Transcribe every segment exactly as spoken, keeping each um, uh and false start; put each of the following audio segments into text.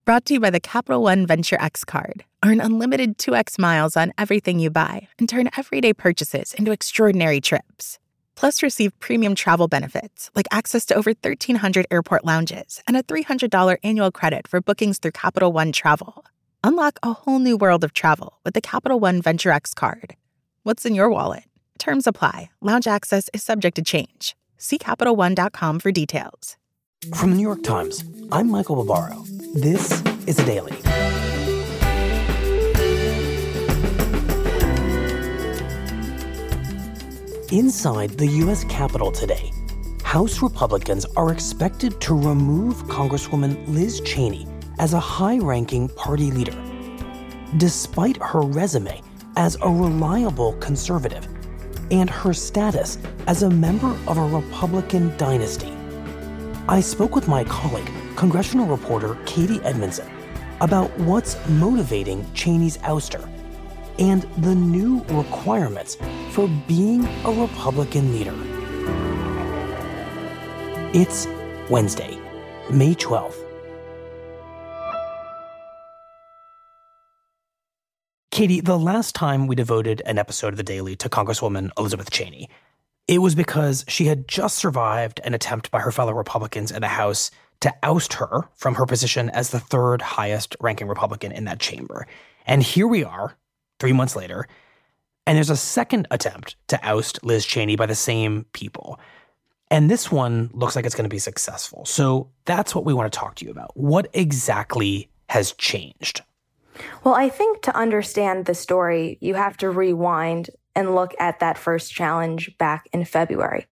Brought to you by the Capital One Venture X card. Earn unlimited two x miles on everything you buy and turn everyday purchases into extraordinary trips. Plus, receive premium travel benefits like access to over thirteen hundred airport lounges and a three hundred dollars annual credit for bookings through Capital One Travel. Unlock a whole new world of travel with the Capital One Venture X card. What's in your wallet? Terms apply. Lounge access is subject to change. See Capital One dot com for details. From the New York Times, I'm Michael Barbaro. This is The Daily. Inside the U S Capitol today, House Republicans are expected to remove Congresswoman Liz Cheney as a high-ranking party leader, despite her resume as a reliable conservative and her status as a member of a Republican dynasty. I spoke with my colleague, congressional reporter Katie Edmondson, about what's motivating Cheney's ouster and the new requirements for being a Republican leader. It's Wednesday, May twelfth. Katie, the last time we devoted an episode of The Daily to Congresswoman Elizabeth Cheney, it was because she had just survived an attempt by her fellow Republicans in the House to oust her from her position as the third highest ranking Republican in that chamber. And here we are, three months later, and there's a second attempt to oust Liz Cheney by the same people. And this one looks like it's going to be successful. So that's what we want to talk to you about. What exactly has changed? Well, I think to understand the story, you have to rewind and look at that first challenge back in February.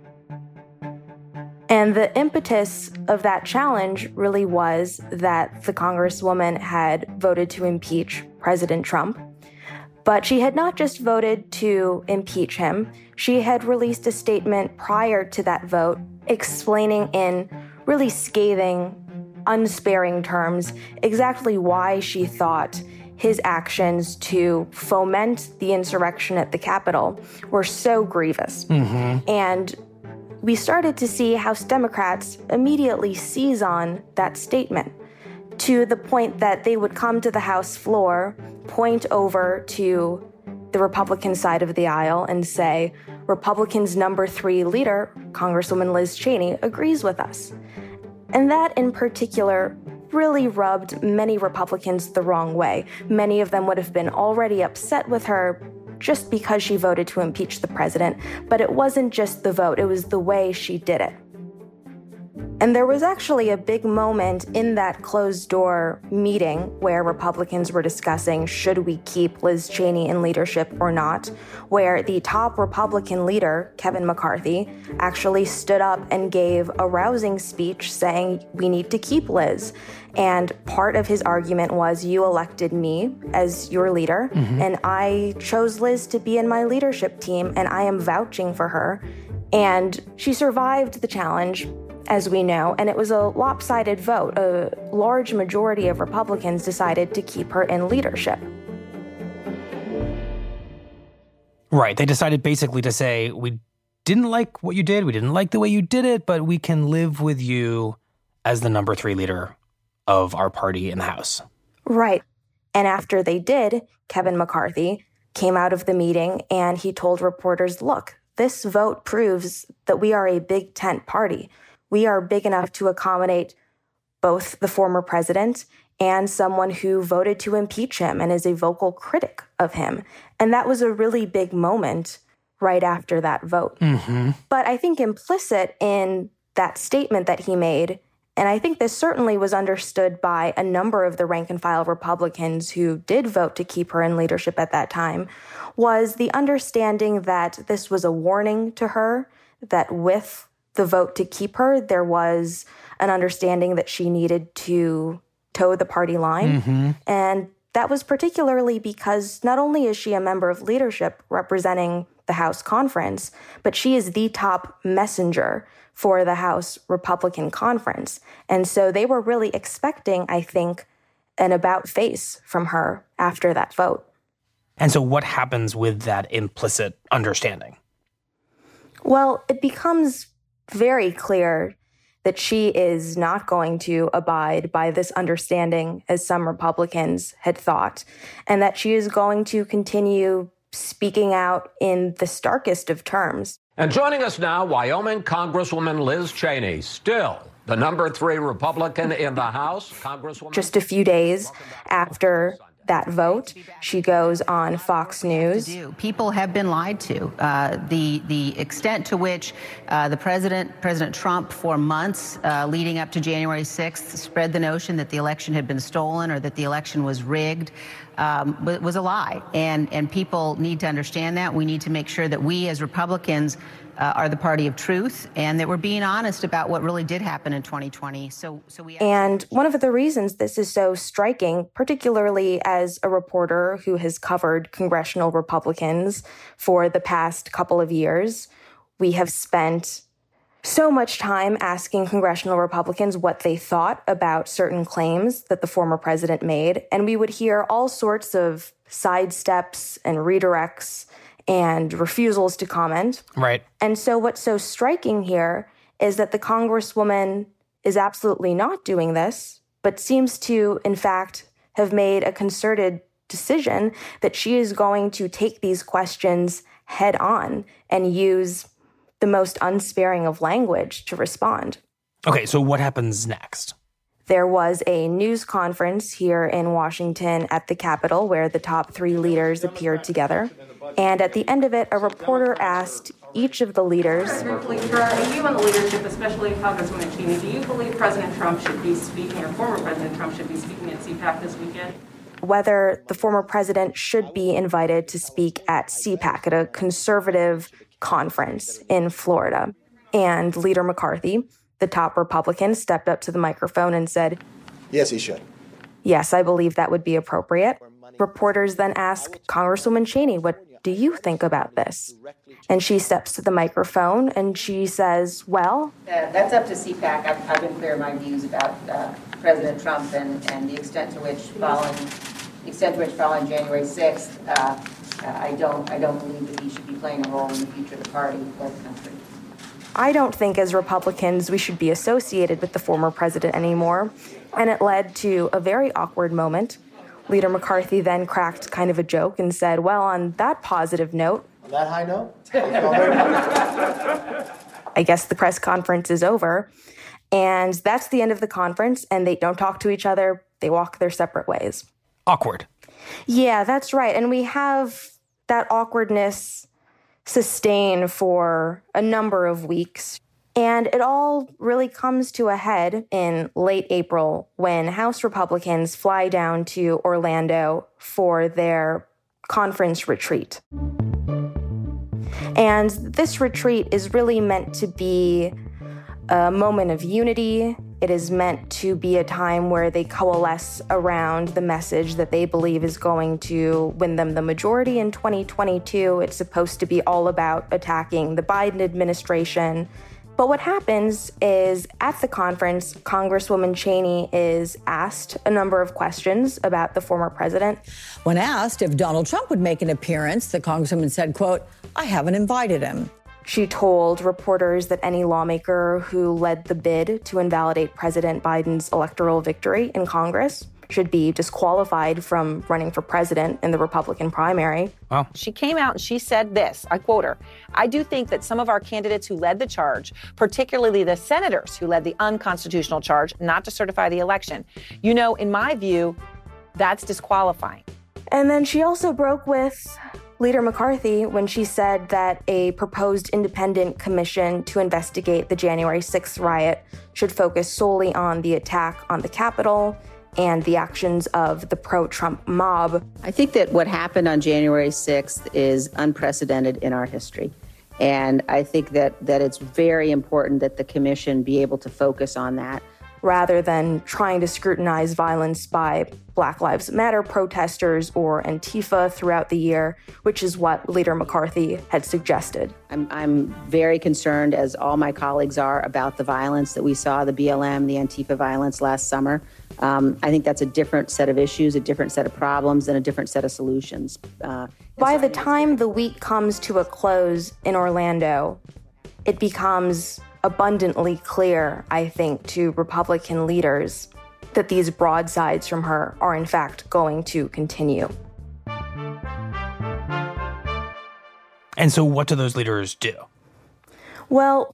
And the impetus of that challenge really was that the Congresswoman had voted to impeach President Trump. But she had not just voted to impeach him. She had released a statement prior to that vote explaining in really scathing, unsparing terms exactly why she thought his actions to foment the insurrection at the Capitol were so grievous. Mm-hmm. And we started to see House Democrats immediately seize on that statement to the point that they would come to the House floor, point over to the Republican side of the aisle and say, Republicans' number three leader, Congresswoman Liz Cheney, agrees with us. And that in particular really rubbed many Republicans the wrong way. Many of them would have been already upset with her just because she voted to impeach the president. But it wasn't just the vote, it was the way she did it. And there was actually a big moment in that closed-door meeting where Republicans were discussing, should we keep Liz Cheney in leadership or not, where the top Republican leader, Kevin McCarthy, actually stood up and gave a rousing speech saying, we need to keep Liz. And part of his argument was, you elected me as your leader, mm-hmm. and I chose Liz to be in my leadership team, and I am vouching for her. And she survived the challenge, as we know, and it was a lopsided vote. A large majority of Republicans decided to keep her in leadership. Right. They decided basically to say, we didn't like what you did, we didn't like the way you did it, but we can live with you as the number three leader of our party in the House. Right. And after they did, Kevin McCarthy came out of the meeting and he told reporters, look, this vote proves that we are a big tent party. We are big enough to accommodate both the former president and someone who voted to impeach him and is a vocal critic of him. And that was a really big moment right after that vote. Mm-hmm. But I think implicit in that statement that he made, and I think this certainly was understood by a number of the rank-and-file Republicans who did vote to keep her in leadership at that time, was the understanding that this was a warning to her, that with the vote to keep her, there was an understanding that she needed to toe the party line. Mm-hmm. And that was particularly because not only is she a member of leadership representing the House Conference, but she is the top messenger for the House Republican Conference. And so they were really expecting, I think, an about face from her after that vote. And so what happens with that implicit understanding? Well, it becomes very clear that she is not going to abide by this understanding, as some Republicans had thought, and that she is going to continue speaking out in the starkest of terms. And joining us now, Wyoming Congresswoman Liz Cheney, still the number three Republican in the House. Congresswoman. Just a few days after that vote, she goes on Fox News. People have been lied to. Uh, the the extent to which uh, the president, President Trump, for months uh, leading up to January sixth, spread the notion that the election had been stolen or that the election was rigged um, was a lie. And and people need to understand that. We need to make sure that we as Republicans Uh, are the party of truth, and that we're being honest about what really did happen in twenty twenty. So, so we. And one of the reasons this is so striking, particularly as a reporter who has covered congressional Republicans for the past couple of years, we have spent so much time asking congressional Republicans what they thought about certain claims that the former president made, and we would hear all sorts of sidesteps and redirects and refusals to comment. Right. And so what's so striking here is that the Congresswoman is absolutely not doing this, but seems to, in fact, have made a concerted decision that she is going to take these questions head on and use the most unsparing of language to respond. Okay, so what happens next? There was a news conference here in Washington at the Capitol where the top three leaders appeared together. And at the end of it, a reporter asked each of the leaders, briefly, for you and the leadership, especially Congresswoman Cheney, do you believe President Trump should be speaking, or former President Trump should be speaking at C PAC this weekend? Whether the former president should be invited to speak at C PAC, at a conservative conference in Florida. And Leader McCarthy, the top Republican, stepped up to the microphone and said, yes, he should. Yes, I believe that would be appropriate. Reporters then ask Congresswoman Cheney, what do you think about this? And she steps to the microphone and she says, well... Uh, that's up to C PAC. I've, I've been clear in my views about uh, President Trump and, and the extent to which following the extent to which following January sixth, uh, I don't I don't believe that he should be playing a role in the future of the party or the country. I don't think as Republicans we should be associated with the former president anymore. And it led to a very awkward moment. Leader McCarthy then cracked kind of a joke and said, well, on that positive note... On that high note? I guess the press conference is over. And that's the end of the conference, and they don't talk to each other. They walk their separate ways. Awkward. Yeah, that's right. And we have that awkwardness sustain for a number of weeks. And it all really comes to a head in late April when House Republicans fly down to Orlando for their conference retreat. And this retreat is really meant to be a moment of unity. It is meant to be a time where they coalesce around the message that they believe is going to win them the majority in twenty twenty-two. It's supposed to be all about attacking the Biden administration. But what happens is at the conference, Congresswoman Cheney is asked a number of questions about the former president. When asked if Donald Trump would make an appearance, the Congresswoman said, quote, I haven't invited him. She told reporters that any lawmaker who led the bid to invalidate President Biden's electoral victory in Congress should be disqualified from running for president in the Republican primary. Wow. She came out and she said this, I quote her, I do think that some of our candidates who led the charge, particularly the senators who led the unconstitutional charge not to certify the election, you know, in my view, that's disqualifying. And then she also broke with Leader McCarthy when she said that a proposed independent commission to investigate the January sixth riot should focus solely on the attack on the Capitol and the actions of the pro-Trump mob. I think that what happened on January sixth is unprecedented in our history. And I think that, that it's very important that the commission be able to focus on that. Rather than trying to scrutinize violence by Black Lives Matter protesters or Antifa throughout the year, which is what Leader McCarthy had suggested. I'm, I'm very concerned, as all my colleagues are, about the violence that we saw, the B L M, the Antifa violence last summer. Um, I think that's a different set of issues, a different set of problems, and a different set of solutions. Uh, By the time the week comes to a close in Orlando, it becomes abundantly clear, I think, to Republican leaders that these broadsides from her are in fact going to continue. And so what do those leaders do? Well,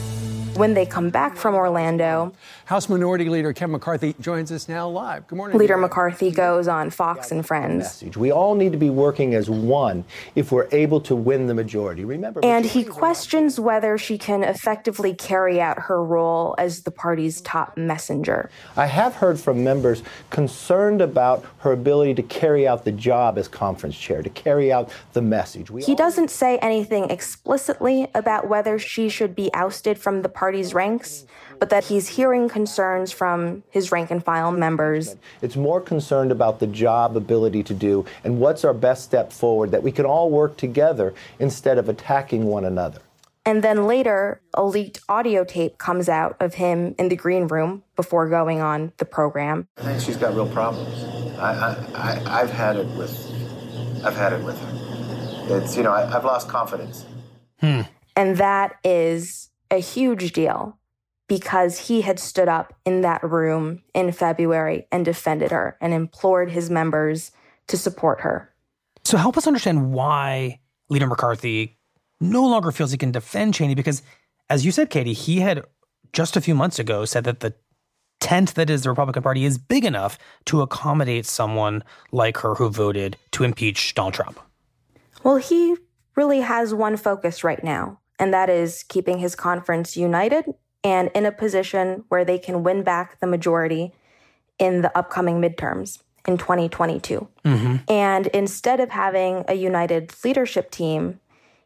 when they come back from Orlando, House Minority Leader Kevin McCarthy joins us now live. Good morning. Leader McCarthy goes on Fox and Friends. We all need to be working as one if we're able to win the majority. Remember, and he questions whether she can effectively carry out her role as the party's top messenger. I have heard from members concerned about her ability to carry out the job as conference chair, to carry out the message. We he doesn't say anything explicitly about whether she should be ousted from the party's ranks, but that he's hearing concerns from his rank and file members. It's more concerned about the job ability to do and what's our best step forward, that we can all work together instead of attacking one another. And then later, a leaked audio tape comes out of him in the green room before going on the program. I think she's got real problems. I, I, I, I've had it with, I've had it with her. It's, you know, I, I've lost confidence. Hmm. And that is a huge deal, because he had stood up in that room in February and defended her and implored his members to support her. So help us understand why Leader McCarthy no longer feels he can defend Cheney, because, as you said, Katie, he had just a few months ago said that the tent that is the Republican Party is big enough to accommodate someone like her who voted to impeach Donald Trump. Well, he really has one focus right now, and that is keeping his conference united and in a position where they can win back the majority in the upcoming midterms in twenty twenty-two. Mm-hmm. And instead of having a united leadership team,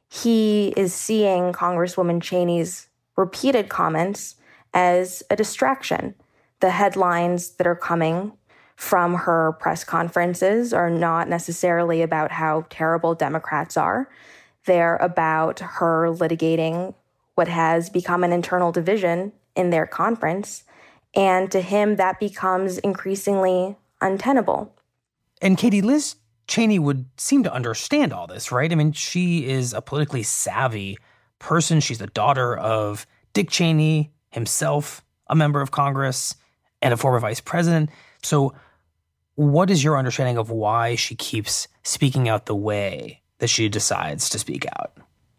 he is seeing Congresswoman Cheney's repeated comments as a distraction. The headlines that are coming from her press conferences are not necessarily about how terrible Democrats are. They're about her litigating what has become an internal division in their conference. And to him, that becomes increasingly untenable. And Katie, Liz Cheney would seem to understand all this, right? I mean, she is a politically savvy person. She's the daughter of Dick Cheney himself, a member of Congress and a former vice president. So what is your understanding of why she keeps speaking out the way that she decides to speak out?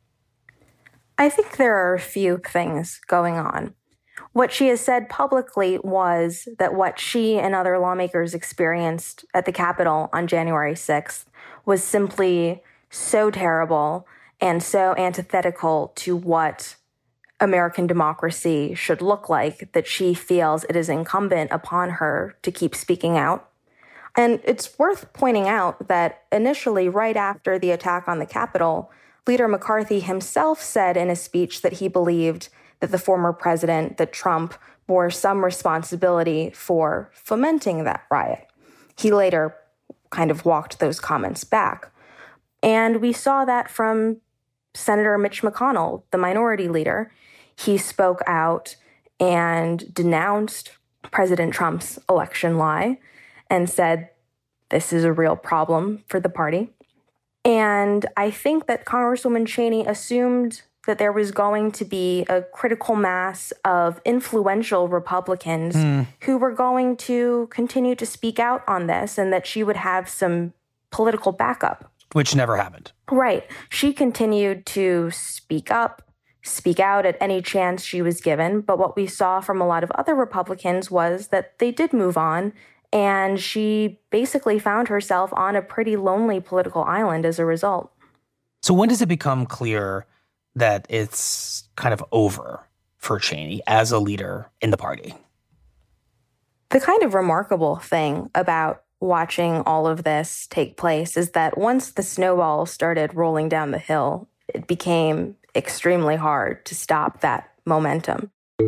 I think there are a few things going on. What she has said publicly was that what she and other lawmakers experienced at the Capitol on January sixth was simply so terrible and so antithetical to what American democracy should look like that she feels it is incumbent upon her to keep speaking out. And it's worth pointing out that initially, right after the attack on the Capitol, Leader McCarthy himself said in a speech that he believed that the former president, that Trump, bore some responsibility for fomenting that riot. He later kind of walked those comments back. And we saw that from Senator Mitch McConnell, the minority leader. He spoke out and denounced President Trump's election lie and said, this is a real problem for the party. And I think that Congresswoman Cheney assumed that there was going to be a critical mass of influential Republicans mm. who were going to continue to speak out on this and that she would have some political backup. Which never happened. Right. She continued to speak up, speak out at any chance she was given. But what we saw from a lot of other Republicans was that they did move on. And she basically found herself on a pretty lonely political island as a result. So when does it become clear that it's kind of over for Cheney as a leader in the party? The kind of remarkable thing about watching all of this take place is that once the snowball started rolling down the hill, it became extremely hard to stop that momentum.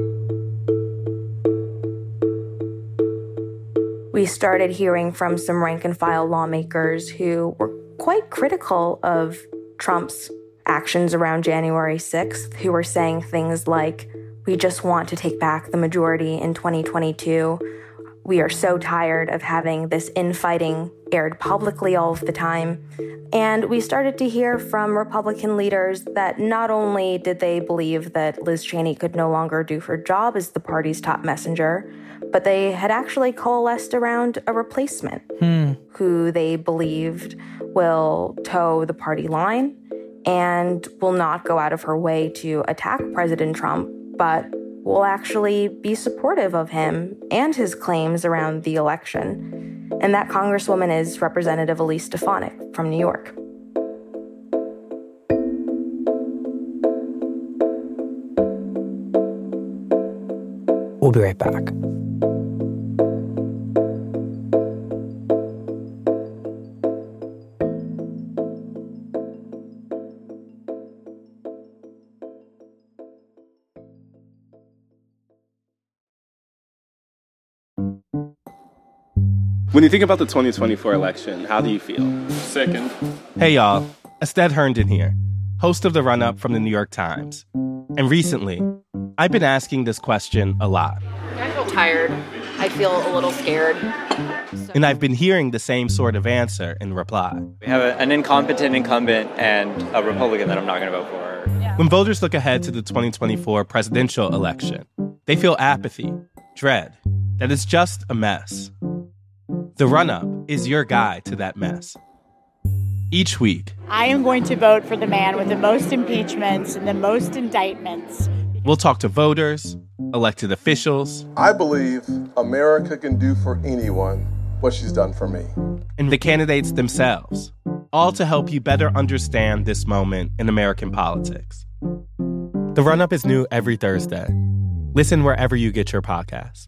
We started hearing from some rank and file lawmakers who were quite critical of Trump's actions around January sixth, who were saying things like, we just want to take back the majority in twenty twenty-two. we are so tired of having this infighting aired publicly all of the time. And we started to hear from Republican leaders that not only did they believe that Liz Cheney could no longer do her job as the party's top messenger, but they had actually coalesced around a replacement hmm. who they believed will toe the party line and will not go out of her way to attack President Trump, but will actually be supportive of him and his claims around the election. And that Congresswoman is Representative Elise Stefanik from New York. We'll be right back. When you think about the twenty twenty-four election, how do you feel? Sickened. Hey, y'all. Estelle Herndon here, host of The Run-Up from the New York Times. And recently, I've been asking this question a lot. I feel tired. I feel a little scared. So. And I've been hearing the same sort of answer in reply. We have a, an incompetent incumbent and a Republican that I'm not going to vote for. Yeah. When voters look ahead to the twenty twenty-four presidential election, they feel apathy, dread, that it's just a mess. The Run-Up is your guide to that mess. Each week, I am going to vote for the man with the most impeachments and the most indictments. We'll talk to voters, elected officials. I believe America can do for anyone what she's done for me. And the candidates themselves, all to help you better understand this moment in American politics. The Run-Up is new every Thursday. Listen wherever you get your podcasts.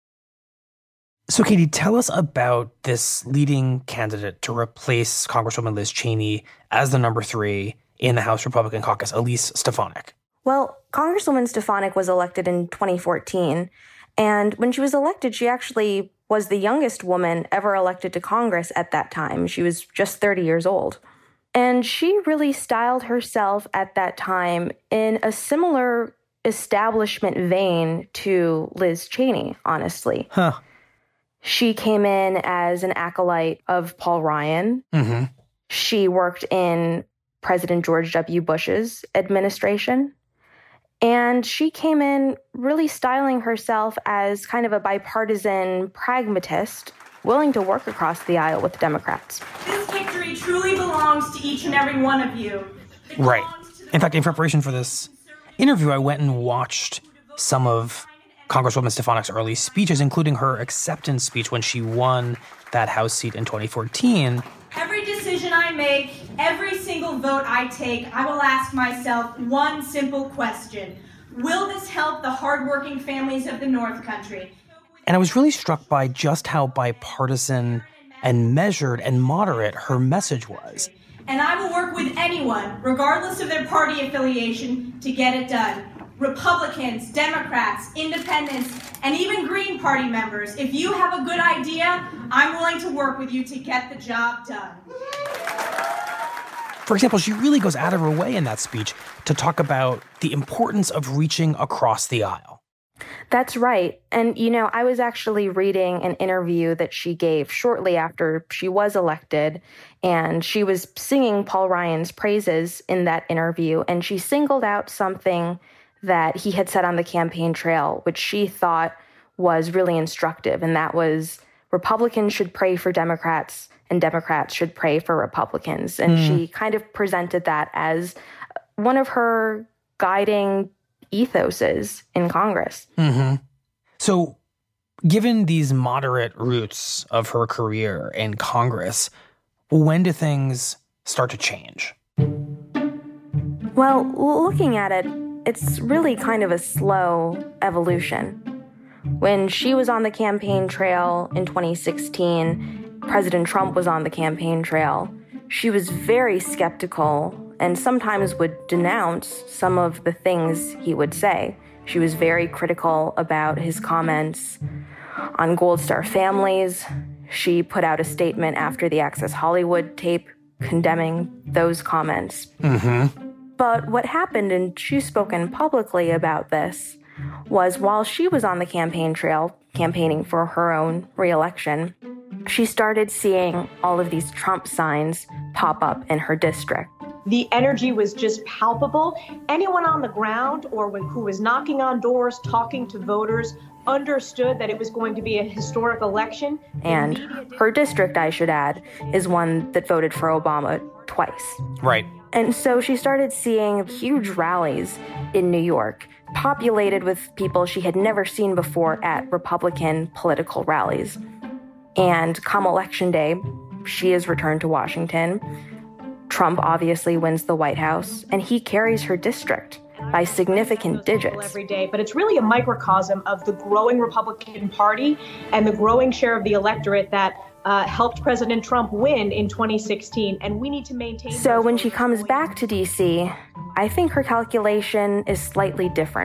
So, Katie, tell us about this leading candidate to replace Congresswoman Liz Cheney as the number three in the House Republican caucus, Elise Stefanik. Well, Congresswoman Stefanik was elected in twenty fourteen, and when she was elected, she actually was the youngest woman ever elected to Congress at that time. She was just thirty years old. And she really styled herself at that time in a similar establishment vein to Liz Cheney, honestly. Huh. She came in as an acolyte of Paul Ryan. Mm-hmm. She worked in President George W. Bush's administration. And she came in really styling herself as kind of a bipartisan pragmatist, willing to work across the aisle with Democrats. This victory truly belongs to each and every one of you. Right. In fact, in preparation for this interview, I went and watched some of Congresswoman Stefanik's early speeches, including her acceptance speech when she won that House seat in twenty fourteen. Every decision I make, every single vote I take, I will ask myself one simple question. Will this help the hardworking families of the North Country? And I was really struck by just how bipartisan and measured and moderate her message was. And I will work with anyone, regardless of their party affiliation, to get it done. Republicans, Democrats, Independents, and even Green Party members. If you have a good idea, I'm willing to work with you to get the job done. For example, she really goes out of her way in that speech to talk about the importance of reaching across the aisle. That's right. And, you know, I was actually reading an interview that she gave shortly after she was elected, and she was singing Paul Ryan's praises in that interview, and she singled out something that he had said on the campaign trail, which she thought was really instructive, and that was Republicans should pray for Democrats and Democrats should pray for Republicans. And mm. she kind of presented that as one of her guiding ethoses in Congress. Mm-hmm. So given these moderate roots of her career in Congress, when do things start to change? Well, looking at it, it's really kind of a slow evolution. When she was on the campaign trail in twenty sixteen, President Trump was on the campaign trail. She was very skeptical and sometimes would denounce some of the things he would say. She was very critical about his comments on Gold Star families. She put out a statement after the Access Hollywood tape condemning those comments. Mm-hmm. But what happened, and she's spoken publicly about this, was while she was on the campaign trail, campaigning for her own reelection, she started seeing all of these Trump signs pop up in her district. The energy was just palpable. Anyone on the ground or who was knocking on doors, talking to voters, understood that it was going to be a historic election. And her district, I should add, is one that voted for Obama twice. Right. And so she started seeing huge rallies in New York, populated with people she had never seen before at Republican political rallies. And come Election Day, she is returned to Washington. Trump obviously wins the White House, and he carries her district by significant digits. Every day, but it's really a microcosm of the growing Republican Party and the growing share of the electorate that uh, helped President Trump win in twenty sixteen, and we need to maintain. So when she comes back to D C, I think her calculation is slightly different.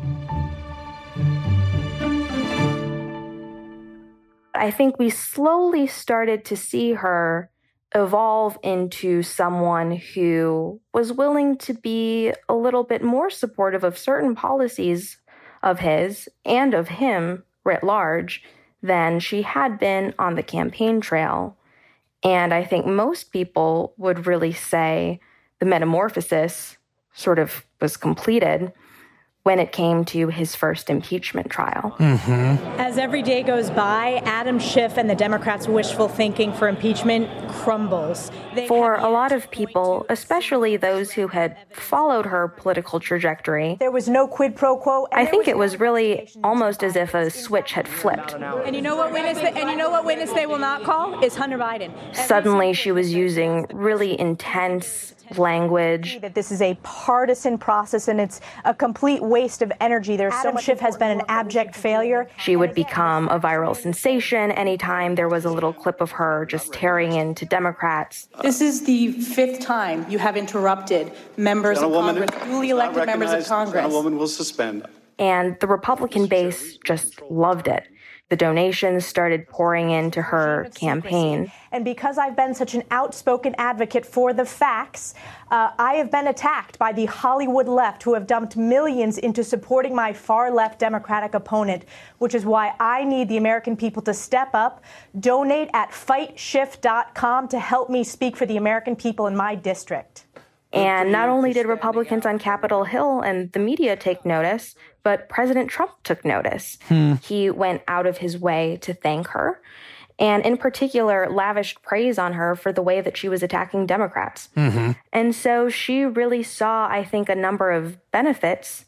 I think we slowly started to see her evolve into someone who was willing to be a little bit more supportive of certain policies of his and of him writ large than she had been on the campaign trail. And I think most people would really say the metamorphosis sort of was completed when it came to his first impeachment trial. Mm-hmm. As every day goes by, Adam Schiff and the Democrats' wishful thinking for impeachment crumbles. They for a lot of people, especially those who had followed her political trajectory, there was no quid pro quo. I think it was really almost as if a switch had flipped. And you know what witness? They, and you know what witness they will not call is Hunter Biden. Suddenly, she was using really intense language. That this is a partisan process and it's a complete waste of energy. There's so much. Schiff has been an abject failure. She would become a viral sensation anytime there was a little clip of her just tearing into Democrats. This is the fifth time you have interrupted members of Congress, duly elected members of Congress. Gentlewoman will suspend. And the Republican base just loved it. The donations started pouring into her campaign. And because I've been such an outspoken advocate for the facts, uh, I have been attacked by the Hollywood left who have dumped millions into supporting my far-left Democratic opponent, which is why I need the American people to step up, donate at fight schiff dot com to help me speak for the American people in my district. And not only did Republicans on Capitol Hill and the media take notice, but President Trump took notice. Hmm. He went out of his way to thank her, and in particular, lavished praise on her for the way that she was attacking Democrats. Mm-hmm. And so she really saw, I think, a number of benefits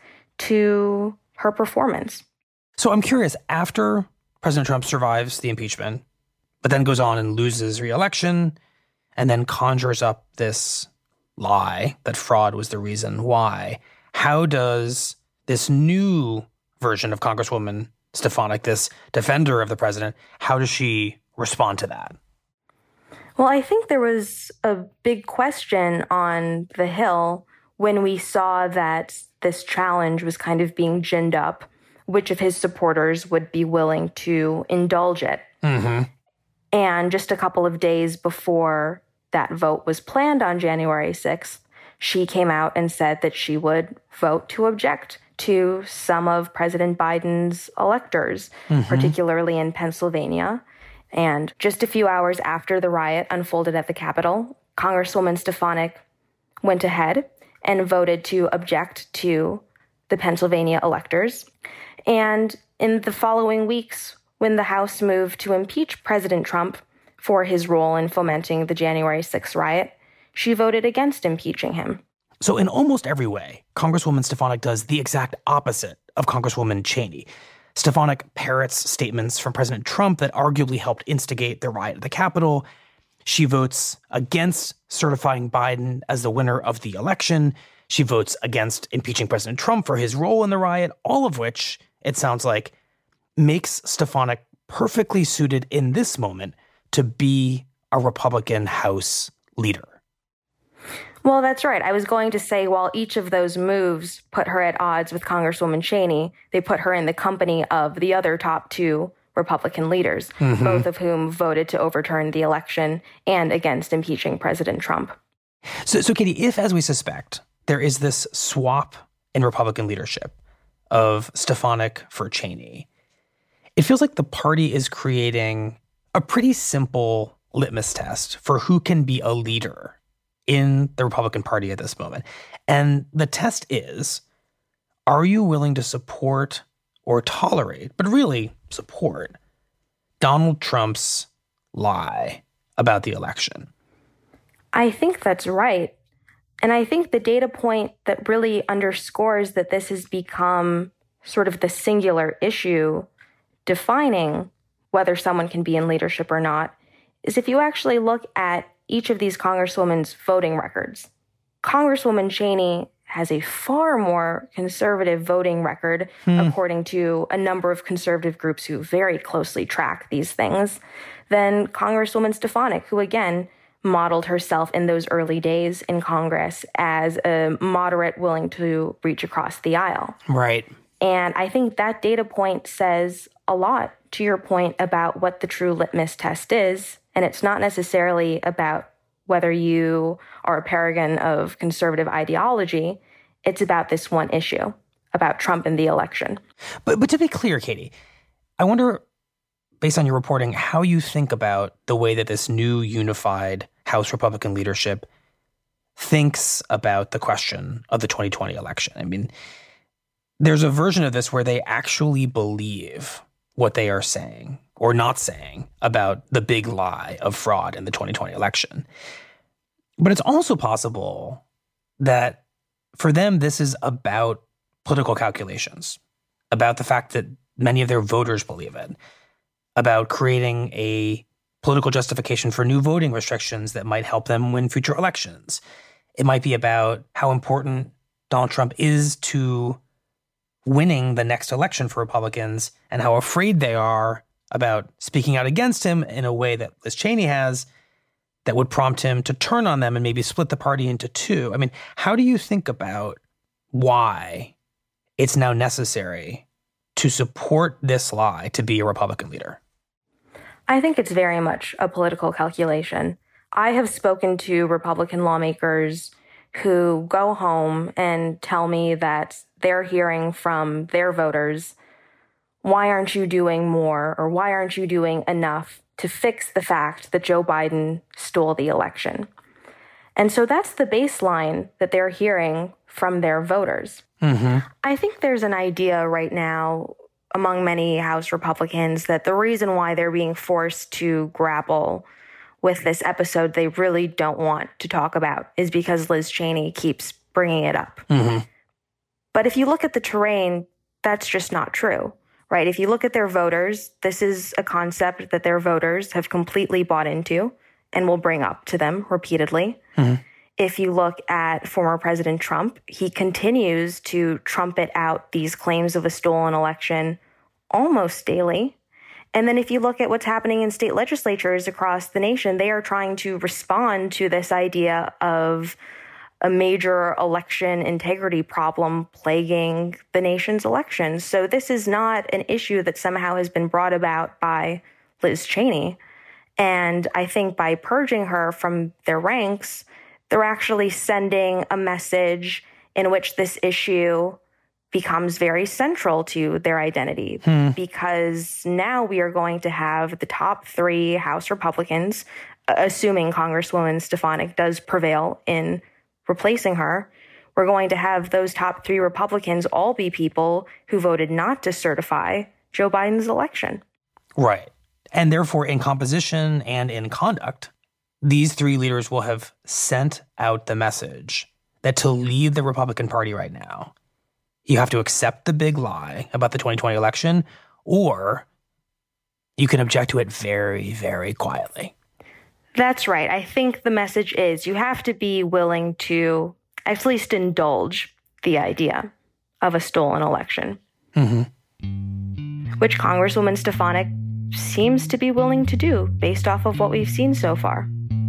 to her performance. So I'm curious, after President Trump survives the impeachment, but then goes on and loses re-election, and then conjures up this lie that fraud was the reason why, how does this new version of Congresswoman Stefanik, this defender of the president, how does she respond to that? Well, I think there was a big question on the Hill when we saw that this challenge was kind of being ginned up, which of his supporters would be willing to indulge it. Mm-hmm. And just a couple of days before that vote was planned on January sixth, she came out and said that she would vote to object to some of President Biden's electors, mm-hmm. particularly in Pennsylvania. And just a few hours after the riot unfolded at the Capitol, Congresswoman Stefanik went ahead and voted to object to the Pennsylvania electors. And in the following weeks, when the House moved to impeach President Trump for his role in fomenting the January sixth riot, she voted against impeaching him. So in almost every way, Congresswoman Stefanik does the exact opposite of Congresswoman Cheney. Stefanik parrots statements from President Trump that arguably helped instigate the riot at the Capitol. She votes against certifying Biden as the winner of the election. She votes against impeaching President Trump for his role in the riot, all of which, it sounds like, makes Stefanik perfectly suited in this moment to be a Republican House leader. Well, that's right. I was going to say, while each of those moves put her at odds with Congresswoman Cheney, they put her in the company of the other top two Republican leaders, mm-hmm. both of whom voted to overturn the election and against impeaching President Trump. So, so Katie, if, as we suspect, there is this swap in Republican leadership of Stefanik for Cheney, It feels like the party is creating a pretty simple litmus test for who can be a leader in the Republican Party at this moment. And the test is, are you willing to support or tolerate, but really support, Donald Trump's lie about the election? I think that's right. And I think the data point that really underscores that this has become sort of the singular issue defining whether someone can be in leadership or not is if you actually look at each of these congresswomen's voting records. Congresswoman Cheney has a far more conservative voting record, hmm. according to a number of conservative groups who very closely track these things, than Congresswoman Stefanik, who, again, modeled herself in those early days in Congress as a moderate willing to reach across the aisle. Right. And I think that data point says a lot to your point about what the true litmus test is. And it's not necessarily about whether you are a paragon of conservative ideology. It's about this one issue, about Trump and the election. But but to be clear, Katie, I wonder, based on your reporting, how you think about the way that this new unified House Republican leadership thinks about the question of the twenty twenty election. I mean, there's a version of this where they actually believe what they are saying or not saying about the big lie of fraud in the twenty twenty election. But it's also possible that for them, this is about political calculations, about the fact that many of their voters believe it, about creating a political justification for new voting restrictions that might help them win future elections. It might be about how important Donald Trump is to winning the next election for Republicans and how afraid they are about speaking out against him in a way that Liz Cheney has that would prompt him to turn on them and maybe split the party into two. I mean, how do you think about why it's now necessary to support this lie to be a Republican leader? I think it's very much a political calculation. I have spoken to Republican lawmakers who go home and tell me that they're hearing from their voters, why aren't you doing more, or why aren't you doing enough to fix the fact that Joe Biden stole the election? And so that's the baseline that they're hearing from their voters. Mm-hmm. I think there's an idea right now among many House Republicans that the reason why they're being forced to grapple with this episode they really don't want to talk about is because Liz Cheney keeps bringing it up. Mm-hmm. But if you look at the terrain, that's just not true, right? If you look at their voters, this is a concept that their voters have completely bought into and will bring up to them repeatedly. Mm-hmm. If you look at former President Trump, he continues to trumpet out these claims of a stolen election almost daily. And then if you look at what's happening in state legislatures across the nation, they are trying to respond to this idea of a major election integrity problem plaguing the nation's elections. So this is not an issue that somehow has been brought about by Liz Cheney. And I think by purging her from their ranks, they're actually sending a message in which this issue becomes very central to their identity. Hmm. Because now we are going to have the top three House Republicans, assuming Congresswoman Stefanik does prevail in replacing her, we're going to have those top three Republicans all be people who voted not to certify Joe Biden's election. Right. And therefore, in composition and in conduct, these three leaders will have sent out the message that to lead the Republican Party right now, you have to accept the big lie about the twenty twenty election, or you can object to it very, very quietly. That's right. I think the message is you have to be willing to at least indulge the idea of a stolen election, mm-hmm. which Congresswoman Stefanik seems to be willing to do based off of what we've seen so far.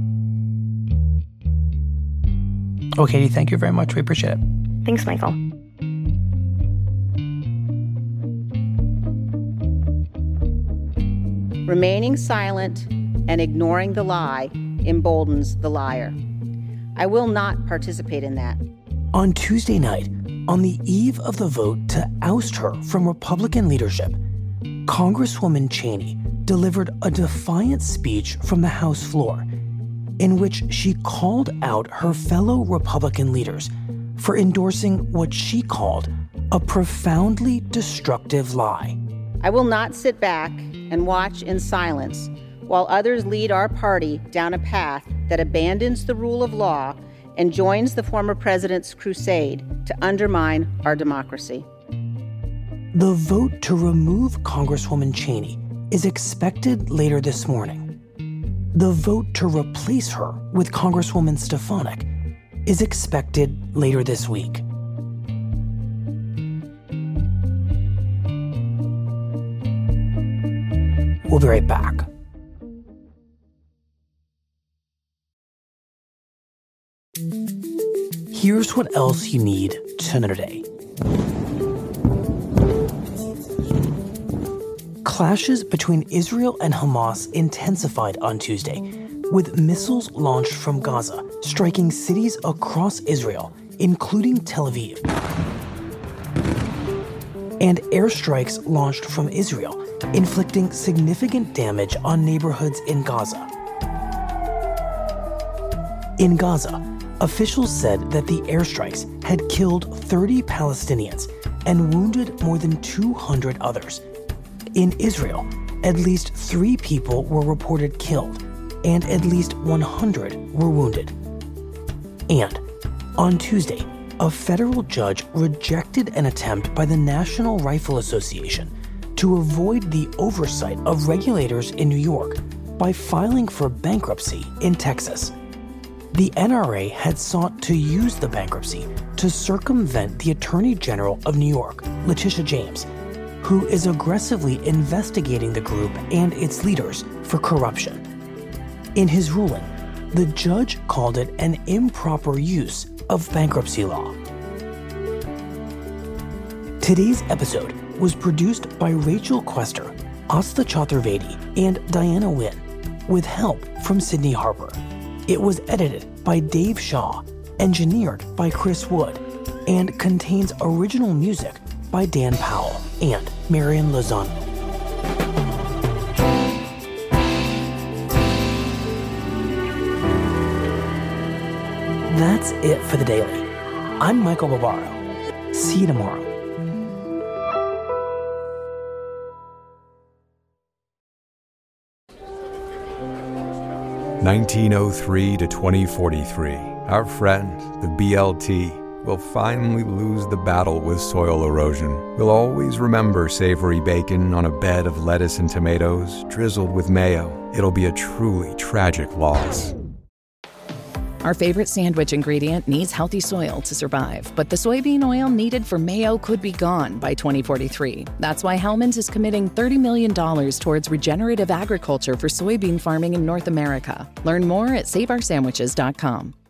Oh, Katie, thank you very much. We appreciate it. Thanks, Michael. Remaining silent and ignoring the lie emboldens the liar. I will not participate in that. On Tuesday night, on the eve of the vote to oust her from Republican leadership, Congresswoman Cheney delivered a defiant speech from the House floor in which she called out her fellow Republican leaders for endorsing what she called a profoundly destructive lie. I will not sit back and watch in silence while others lead our party down a path that abandons the rule of law and joins the former president's crusade to undermine our democracy. The vote to remove Congresswoman Cheney is expected later this morning. The vote to replace her with Congresswoman Stefanik is expected later this week. We'll be right back. Here's what else you need to know today. Clashes between Israel and Hamas intensified on Tuesday, with missiles launched from Gaza, striking cities across Israel, including Tel Aviv. And airstrikes launched from Israel, inflicting significant damage on neighborhoods in Gaza. In Gaza, officials said that the airstrikes had killed thirty Palestinians and wounded more than two hundred others. In Israel, at least three people were reported killed, and at least one hundred were wounded. And on Tuesday, a federal judge rejected an attempt by the National Rifle Association to avoid the oversight of regulators in New York by filing for bankruptcy in Texas. The N R A had sought to use the bankruptcy to circumvent the Attorney General of New York, Letitia James, who is aggressively investigating the group and its leaders for corruption. In his ruling, the judge called it an improper use of bankruptcy law. Today's episode was produced by Rachel Quester, Asta Chaturvedi, and Diana Wynn, with help from Sydney Harper. It was edited by Dave Shaw, engineered by Chris Wood, and contains original music by Dan Powell and Marian Lozano. That's it for the Daily. I'm Michael Barbaro. See you tomorrow. nineteen oh three to twenty forty-three, our friend, the B L T, will finally lose the battle with soil erosion. We'll always remember savory bacon on a bed of lettuce and tomatoes drizzled with mayo. It'll be a truly tragic loss. Our favorite sandwich ingredient needs healthy soil to survive, but the soybean oil needed for mayo could be gone by twenty forty-three. That's why Hellmann's is committing thirty million dollars towards regenerative agriculture for soybean farming in North America. Learn more at save our sandwiches dot com.